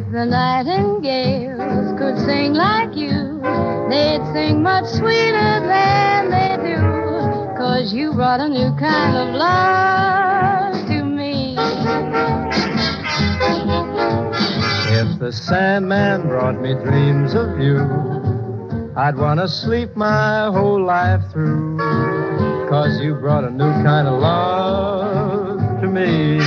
the nightingales could sing like you, they'd sing much sweeter than they do, 'cause you brought a new kind of love to me. If the Sandman brought me dreams of you, I'd want to sleep my whole life through, 'cause you brought a new kind of love to me.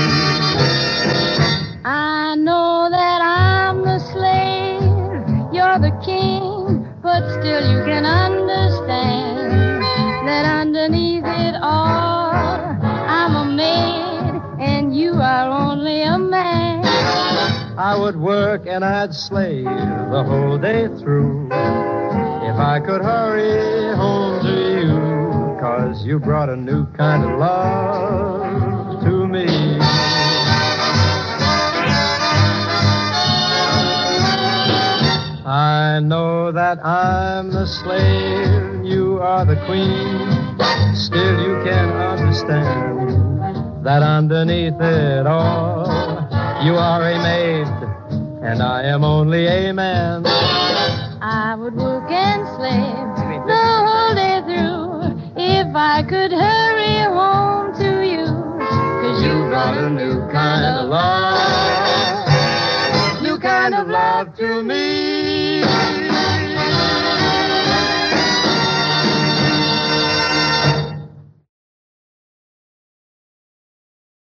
I know that I'm the slave, you're the king, but still you can understand that underneath it all, I'm a maid and you are only a man. I would work and I'd slave the whole day through if I could hurry home to you, 'cause you brought a new kind of love to me. I know that I'm the slave, you are the queen, still you can understand that underneath it all, you are a maid, and I am only a man. I would work and slave the whole day through if I could hurry home to you, 'cause you brought a new kind of love, new kind of love to me.